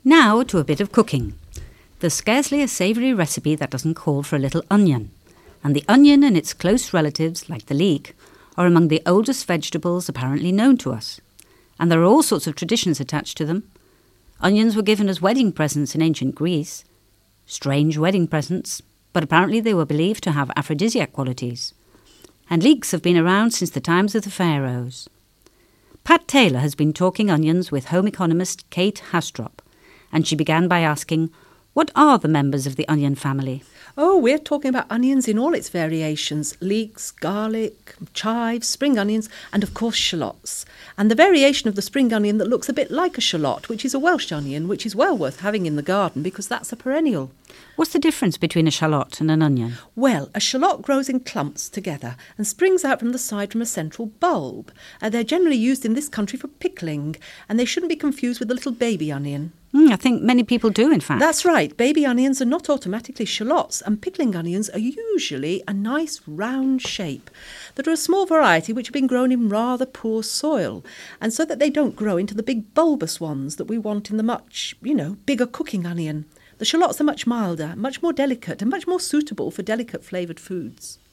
Now to a bit of cooking. There's scarcely a savoury recipe that doesn't call for a little onion. And the onion and its close relatives, like the leek, are among the oldest vegetables apparently known to us. And there are all sorts of traditions attached to them. Onions were given as wedding presents in ancient Greece. Strange wedding presents, but apparently they were believed to have aphrodisiac qualities. And leeks have been around since the times of the pharaohs. Pat Taylor has been talking onions with home economist Kate Hastrop, and she began by asking, what are the members of the onion family? Oh, we're talking about onions in all its variations: leeks, garlic, chives, spring onions, and of course shallots. And the variation of the spring onion that looks a bit like a shallot, which is a Welsh onion, which is well worth having in the garden because that's a perennial. What's the difference between a shallot and an onion? Well, a shallot grows in clumps together and springs out from the side from a central bulb. They're generally used in this country for pickling, and they shouldn't be confused with the little baby onion. I think many people do, in fact. That's right. Baby onions are not automatically shallots, and pickling onions are usually a nice round shape. There are a small variety which have been grown in rather poor soil, and so that they don't grow into the big bulbous ones that we want in the much, bigger cooking onion. The shallots are much milder, much more delicate, and much more suitable for delicate flavoured foods.